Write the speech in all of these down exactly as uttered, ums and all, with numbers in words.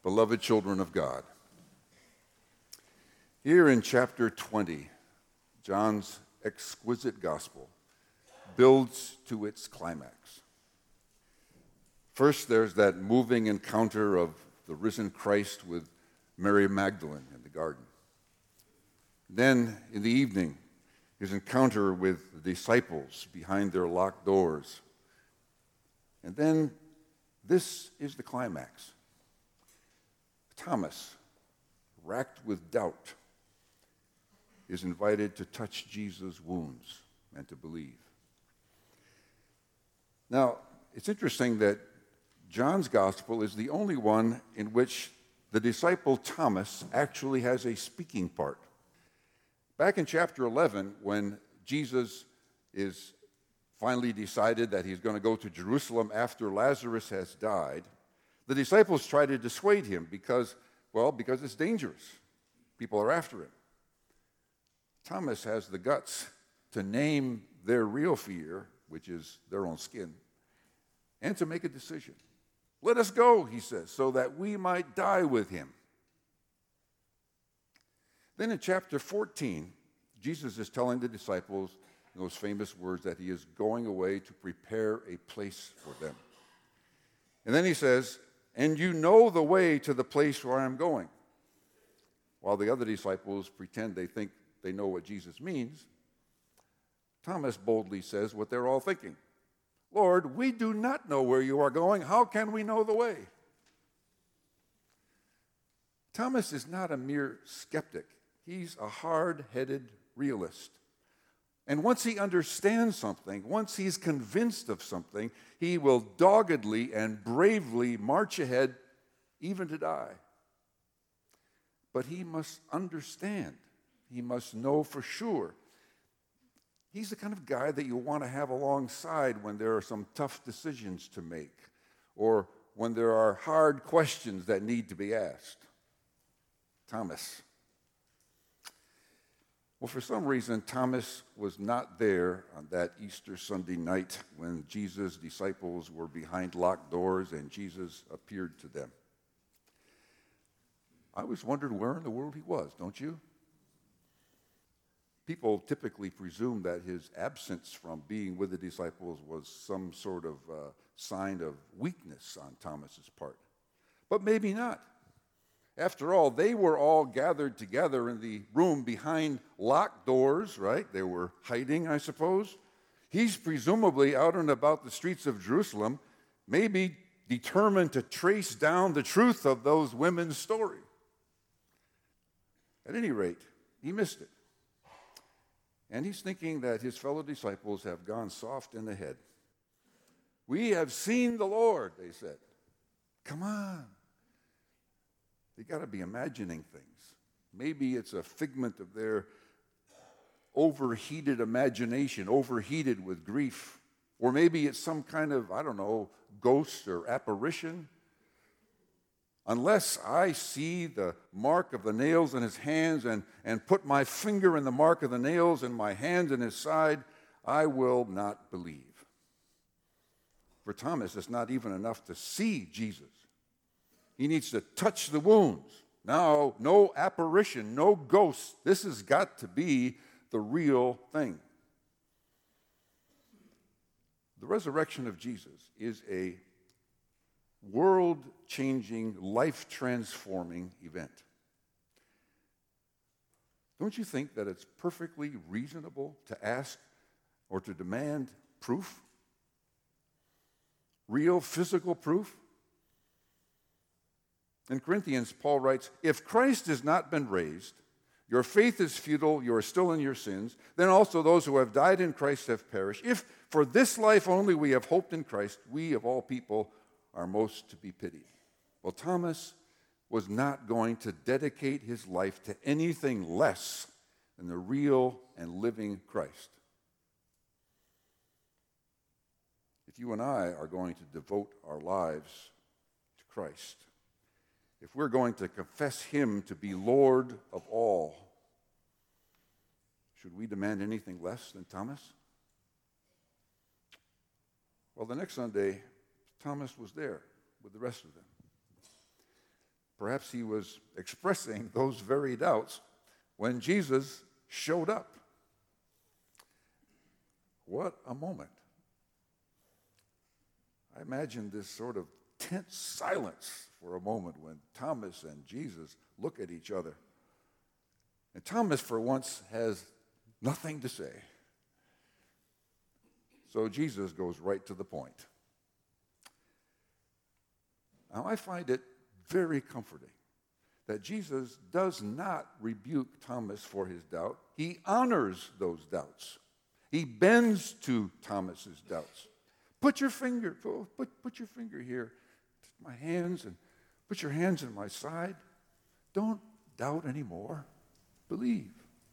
beloved children of God. Here in chapter twenty, John's exquisite gospel builds to its climax. First, there's that moving encounter of the risen Christ with Mary Magdalene in the garden. Then, in the evening, his encounter with the disciples behind their locked doors. And then, this is the climax. Thomas, racked with doubt, is invited to touch Jesus' wounds and to believe. Now, it's interesting that John's gospel is the only one in which the disciple Thomas actually has a speaking part. Back in chapter eleven, when Jesus is finally decided that he's going to go to Jerusalem after Lazarus has died, the disciples try to dissuade him because, well, because it's dangerous. People are after him. Thomas has the guts to name their real fear, which is their own skin, and to make a decision. Let us go, he says, so that we might die with him. Then in chapter fourteen, Jesus is telling the disciples those famous words that he is going away to prepare a place for them. And then he says, and you know the way to the place where I'm going. While the other disciples pretend they think they know what Jesus means, Thomas boldly says what they're all thinking. Lord, we do not know where you are going. How can we know the way? Thomas is not a mere skeptic. He's a hard-headed realist. And once he understands something, once he's convinced of something, he will doggedly and bravely march ahead, even to die. But he must understand. He must know for sure. He's the kind of guy that you want to have alongside when there are some tough decisions to make or when there are hard questions that need to be asked. Thomas. Well, for some reason, Thomas was not there on that Easter Sunday night when Jesus' disciples were behind locked doors and Jesus appeared to them. I always wondered where in the world he was, don't you? People typically presume that his absence from being with the disciples was some sort of uh, sign of weakness on Thomas's part. But maybe not. After all, they were all gathered together in the room behind locked doors, right? They were hiding, I suppose. He's presumably out and about the streets of Jerusalem, maybe determined to trace down the truth of those women's story. At any rate, he missed it. And he's thinking that his fellow disciples have gone soft in the head. We have seen the Lord, they said. Come on. They got to be imagining things. Maybe it's a figment of their overheated imagination, overheated with grief. Or maybe it's some kind of, I don't know, ghost or apparition. Unless I see the mark of the nails in his hands and, and put my finger in the mark of the nails and my hand in his side, I will not believe. For Thomas, it's not even enough to see Jesus. He needs to touch the wounds. Now, no apparition, no ghost. This has got to be the real thing. The resurrection of Jesus is a world-changing, life-transforming event. Don't you think that it's perfectly reasonable to ask or to demand proof? Real physical proof? In Corinthians, Paul writes, if Christ has not been raised, your faith is futile, you are still in your sins, then also those who have died in Christ have perished. If for this life only we have hoped in Christ, we of all people are most to be pitied. Well, Thomas was not going to dedicate his life to anything less than the real and living Christ. If you and I are going to devote our lives to Christ, if we're going to confess him to be Lord of all, should we demand anything less than Thomas? Well, the next Sunday, Thomas was there with the rest of them. Perhaps he was expressing those very doubts when Jesus showed up. What a moment. I imagine this sort of tense silence for a moment when Thomas and Jesus look at each other. And Thomas, for once, has nothing to say. So Jesus goes right to the point. Now, I find it very comforting that Jesus does not rebuke Thomas for his doubt. He honors those doubts. He bends to Thomas's doubts. Put your finger, put, put your finger here, my hands, and put your hands in my side. Don't doubt anymore. Believe.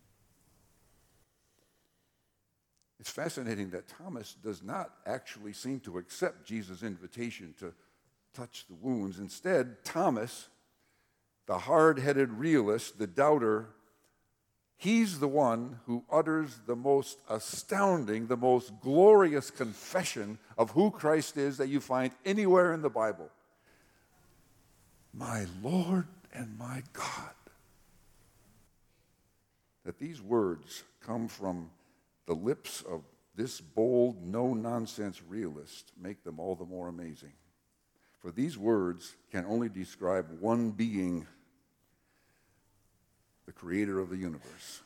It's fascinating that Thomas does not actually seem to accept Jesus' invitation to touch the wounds. Instead, Thomas, the hard-headed realist, the doubter, he's the one who utters the most astounding, the most glorious confession of who Christ is that you find anywhere in the Bible. My Lord and my God. That these words come from the lips of this bold, no-nonsense realist make them all the more amazing. For these words can only describe one being, the creator of the universe.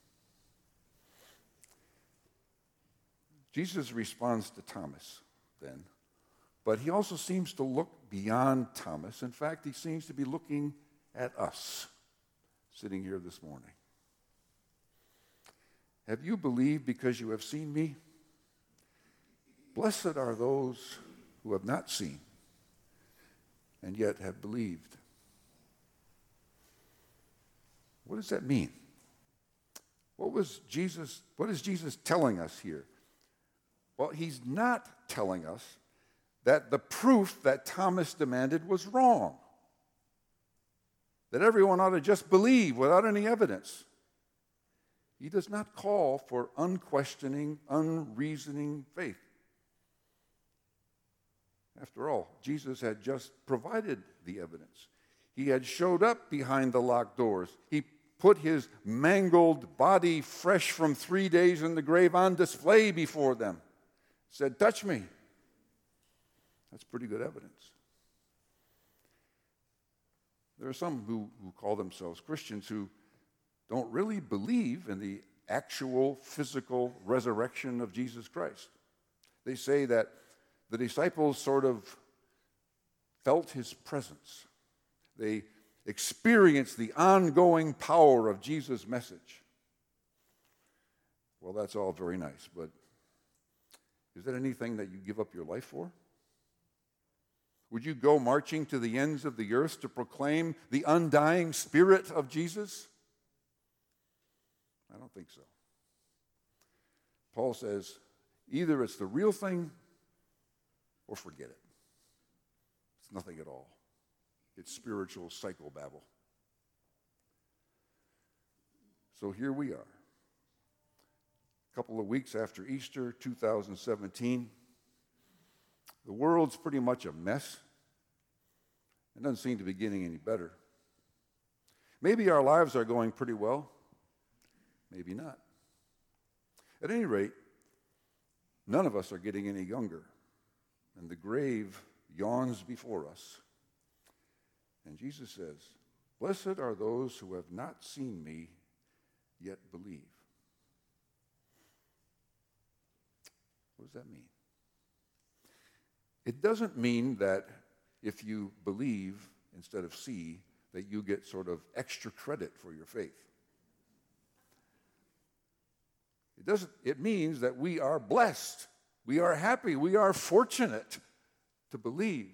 Jesus responds to Thomas then, but he also seems to look beyond Thomas. In fact, he seems to be looking at us sitting here this morning. Have you believed because you have seen me? Blessed are those who have not seen and yet have believed. What does that mean? What was Jesus, what is Jesus telling us here? Well, he's not telling us that the proof that Thomas demanded was wrong. That everyone ought to just believe without any evidence. He does not call for unquestioning, unreasoning faith. After all, Jesus had just provided the evidence. He had showed up behind the locked doors. He put his mangled body, fresh from three days in the grave, on display before them. Said, touch me. That's pretty good evidence. There are some who, who call themselves Christians who don't really believe in the actual physical resurrection of Jesus Christ. They say that the disciples sort of felt his presence. They experienced the ongoing power of Jesus' message. Well, that's all very nice, but is that anything that you give up your life for? Would you go marching to the ends of the earth to proclaim the undying spirit of Jesus? I don't think so. Paul says, either it's the real thing or forget it. It's nothing at all. It's spiritual psychobabble. So here we are. A couple of weeks after Easter, two thousand seventeen. The world's pretty much a mess. It doesn't seem to be getting any better. Maybe our lives are going pretty well. Maybe not. At any rate, none of us are getting any younger, and the grave yawns before us. And Jesus says, blessed are those who have not seen me, yet believe. What does that mean? It doesn't mean that if you believe instead of see, that you get sort of extra credit for your faith. It doesn't, it means that we are blessed, we are happy, we are fortunate to believe.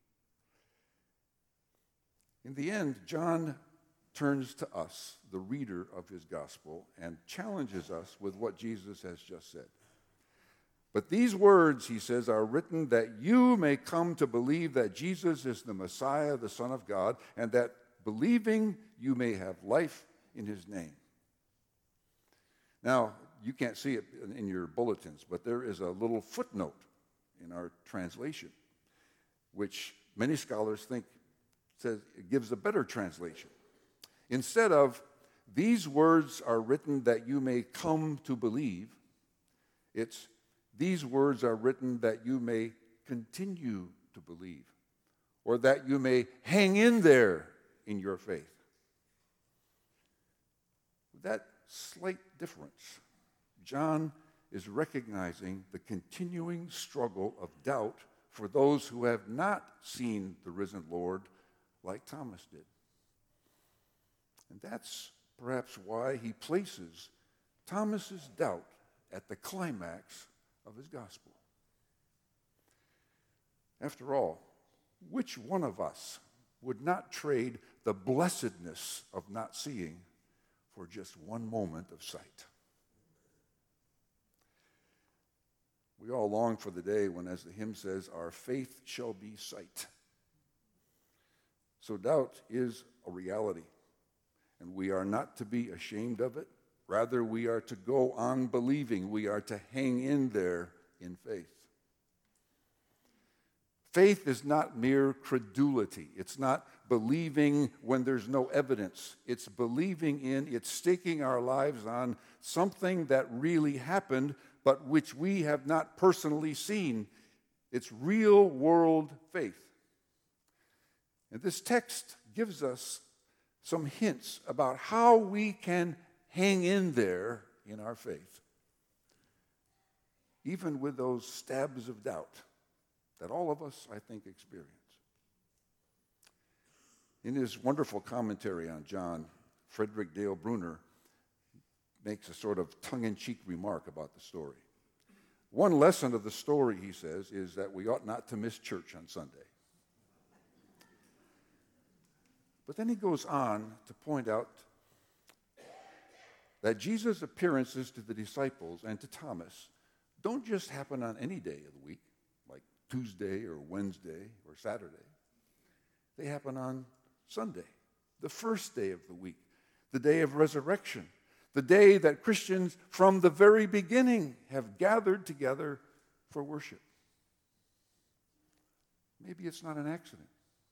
In the end, John turns to us, the reader of his gospel, and challenges us with what Jesus has just said. But these words, he says, are written that you may come to believe that Jesus is the Messiah, the Son of God, and that believing you may have life in his name. Now, you can't see it in your bulletins, but there is a little footnote in our translation, which many scholars think says, it gives a better translation. Instead of, these words are written that you may come to believe, it's, these words are written that you may continue to believe, or that you may hang in there in your faith. With that slight difference, John is recognizing the continuing struggle of doubt for those who have not seen the risen Lord like Thomas did. And that's perhaps why he places Thomas's doubt at the climax of his gospel. After all, which one of us would not trade the blessedness of not seeing for just one moment of sight? We all long for the day when, as the hymn says, our faith shall be sight. So doubt is a reality, and we are not to be ashamed of it. Rather, we are to go on believing. We are to hang in there in faith. Faith is not mere credulity. It's not believing when there's no evidence. It's believing in, it's staking our lives on something that really happened, but which we have not personally seen. It's real world faith. And this text gives us some hints about how we can hang in there in our faith, even with those stabs of doubt that all of us, I think, experience. In his wonderful commentary on John, Frederick Dale Bruner makes a sort of tongue-in-cheek remark about the story. One lesson of the story, he says, is that we ought not to miss church on Sunday. But then he goes on to point out that Jesus' appearances to the disciples and to Thomas don't just happen on any day of the week, like Tuesday or Wednesday or Saturday. They happen on Sunday, the first day of the week, the day of resurrection, the day that Christians from the very beginning have gathered together for worship. Maybe it's not an accident.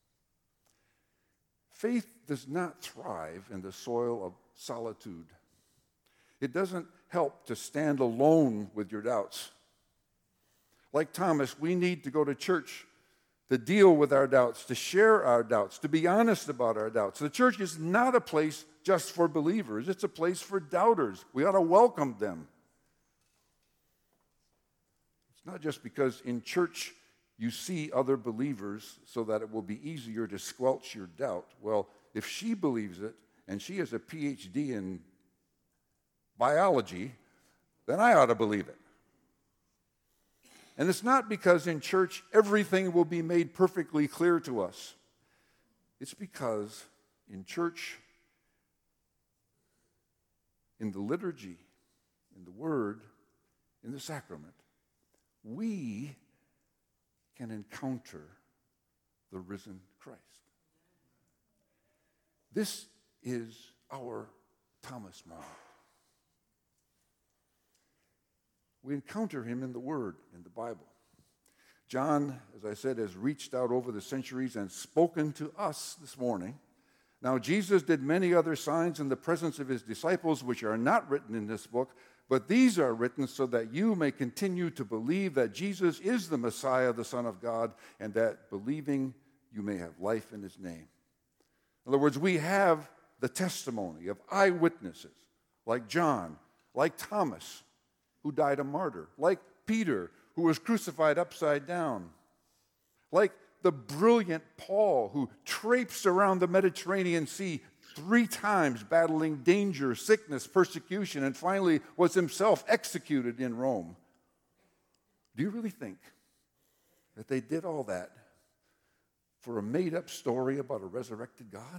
Faith does not thrive in the soil of solitude. It doesn't help to stand alone with your doubts. Like Thomas, we need to go to church to deal with our doubts, to share our doubts, to be honest about our doubts. The church is not a place just for believers. It's a place for doubters. We ought to welcome them. It's not just because in church you see other believers so that it will be easier to squelch your doubt. Well, if she believes it and she has a P H D in biology, then I ought to believe it. And it's not because in church everything will be made perfectly clear to us. It's because in church, in the liturgy, in the word, in the sacrament, we can encounter the risen Christ. This is our Thomas moment. We encounter him in the Word, in the Bible. John, as I said, has reached out over the centuries and spoken to us this morning. Now, Jesus did many other signs in the presence of his disciples, which are not written in this book, but these are written so that you may continue to believe that Jesus is the Messiah, the Son of God, and that believing you may have life in his name. In other words, we have the testimony of eyewitnesses like John, like Thomas, who died a martyr, like Peter, who was crucified upside down, like the brilliant Paul, who traipsed around the Mediterranean Sea three times, battling danger, sickness, persecution, and finally was himself executed in Rome. Do you really think that they did all that for a made-up story about a resurrected God?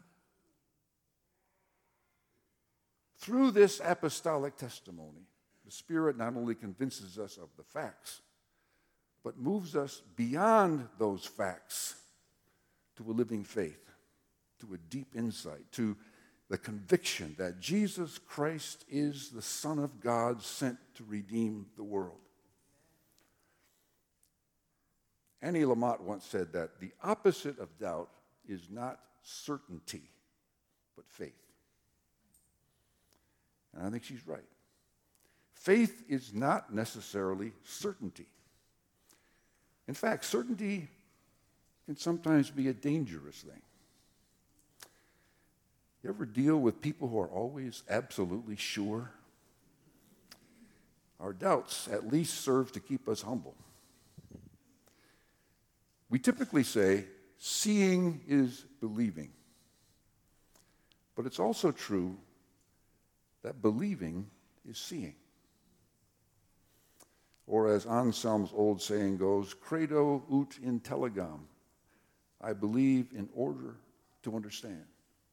Through this apostolic testimony, the Spirit not only convinces us of the facts, but moves us beyond those facts to a living faith, to a deep insight, to the conviction that Jesus Christ is the Son of God sent to redeem the world. Annie Lamott once said that the opposite of doubt is not certainty, but faith. And I think she's right. Faith is not necessarily certainty. In fact, certainty can sometimes be a dangerous thing. You ever deal with people who are always absolutely sure? Our doubts at least serve to keep us humble. We typically say, seeing is believing. But it's also true that believing is seeing. Or as Anselm's old saying goes, credo ut intelligam. I believe in order to understand.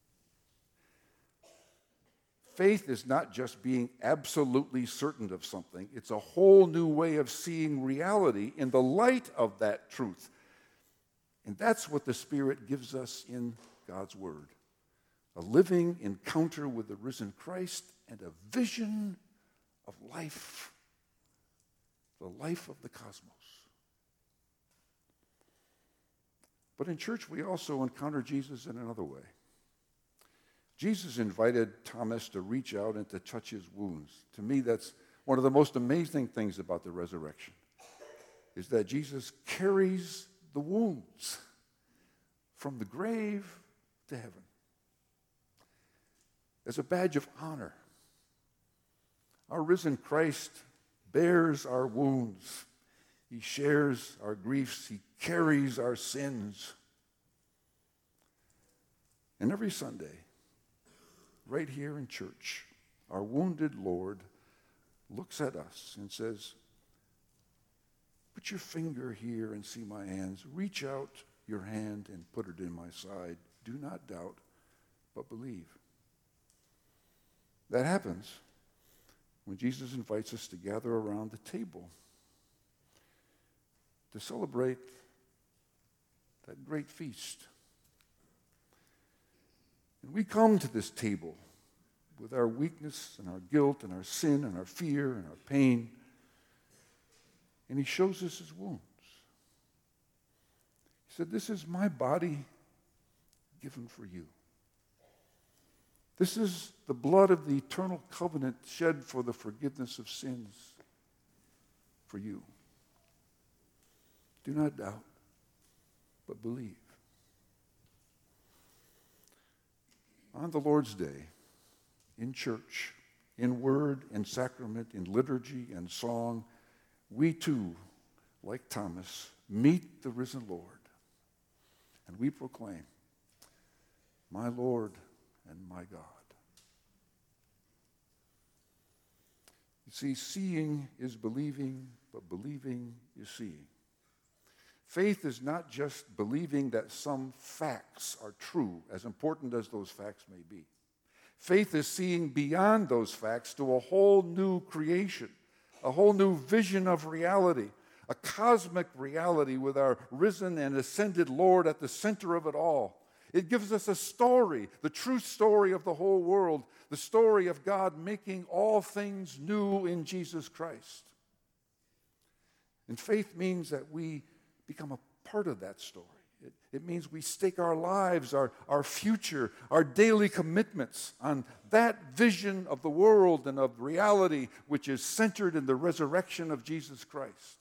Faith is not just being absolutely certain of something. It's a whole new way of seeing reality in the light of that truth. And that's what the Spirit gives us in God's Word. A living encounter with the risen Christ and a vision of life, the life of the cosmos. But in church, we also encounter Jesus in another way. Jesus invited Thomas to reach out and to touch his wounds. To me, that's one of the most amazing things about the resurrection, is that Jesus carries the wounds from the grave to heaven as a badge of honor. Our risen Christ bears our wounds. He shares our griefs. He carries our sins. And every Sunday, right here in church, our wounded Lord looks at us and says, put your finger here and see my hands. Reach out your hand and put it in my side. Do not doubt, but believe. That happens when Jesus invites us to gather around the table to celebrate that great feast. And we come to this table with our weakness and our guilt and our sin and our fear and our pain. And he shows us his wounds. He said, this is my body given for you. This is the blood of the eternal covenant shed for the forgiveness of sins for you. Do not doubt, but believe. On the Lord's Day, in church, in word and sacrament, in liturgy and song, we too, like Thomas, meet the risen Lord. And we proclaim, my Lord and my God. You see, seeing is believing, but believing is seeing. Faith is not just believing that some facts are true, as important as those facts may be. Faith is seeing beyond those facts to a whole new creation, a whole new vision of reality, a cosmic reality with our risen and ascended Lord at the center of it all. It gives us a story, the true story of the whole world, the story of God making all things new in Jesus Christ. And faith means that we become a part of that story. It, it means we stake our lives, our, our future, our daily commitments on that vision of the world and of reality which is centered in the resurrection of Jesus Christ.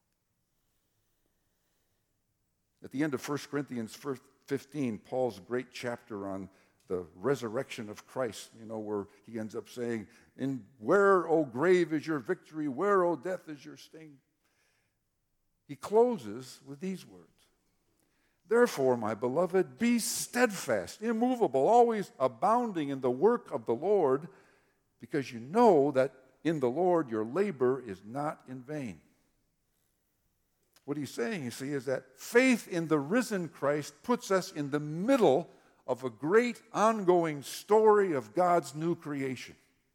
At the end of First Corinthians fifteen, Paul's great chapter on the resurrection of Christ, you know, where he ends up saying, "In where, O grave, is your victory? Where, O death, is your sting?" He closes with these words. Therefore, my beloved, be steadfast, immovable, always abounding in the work of the Lord, because you know that in the Lord your labor is not in vain. What he's saying, you see, is that faith in the risen Christ puts us in the middle of a great ongoing story of God's new creation.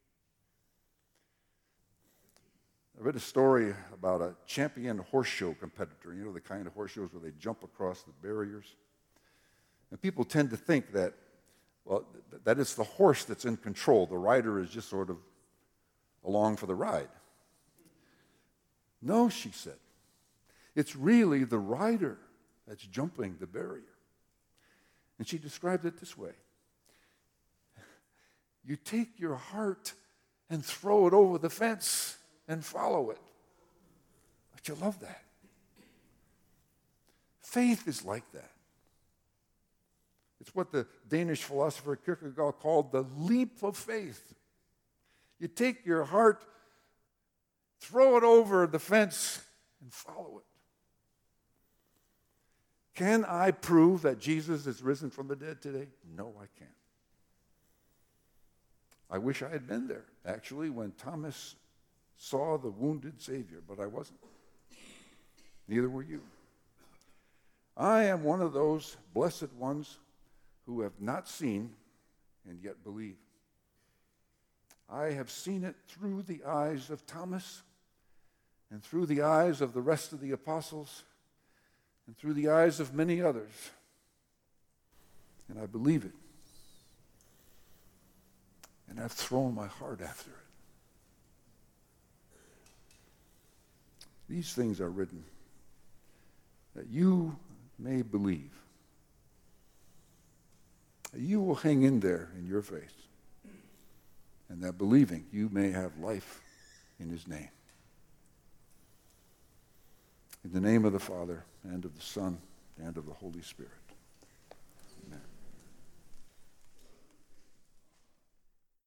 I read a story about a champion horse show competitor, you know, the kind of horse shows where they jump across the barriers. And people tend to think that, well, th- that it's the horse that's in control. The rider is just sort of along for the ride. No, she said. It's really the rider that's jumping the barrier. And she described it this way. You take your heart and throw it over the fence and follow it. Don't you love that? Faith is like that. It's what the Danish philosopher Kierkegaard called the leap of faith. You take your heart, throw it over the fence, and follow it. Can I prove that Jesus is risen from the dead today? No, I can't. I wish I had been there, actually, when Thomas saw the wounded Savior, but I wasn't. Neither were you. I am one of those blessed ones who have not seen and yet believe. I have seen it through the eyes of Thomas and through the eyes of the rest of the apostles and through the eyes of many others. And I believe it. And I've thrown my heart after it. These things are written that you may believe. That you will hang in there in your faith. And that believing you may have life in his name. In the name of the Father, and of the Son, and of the Holy Spirit.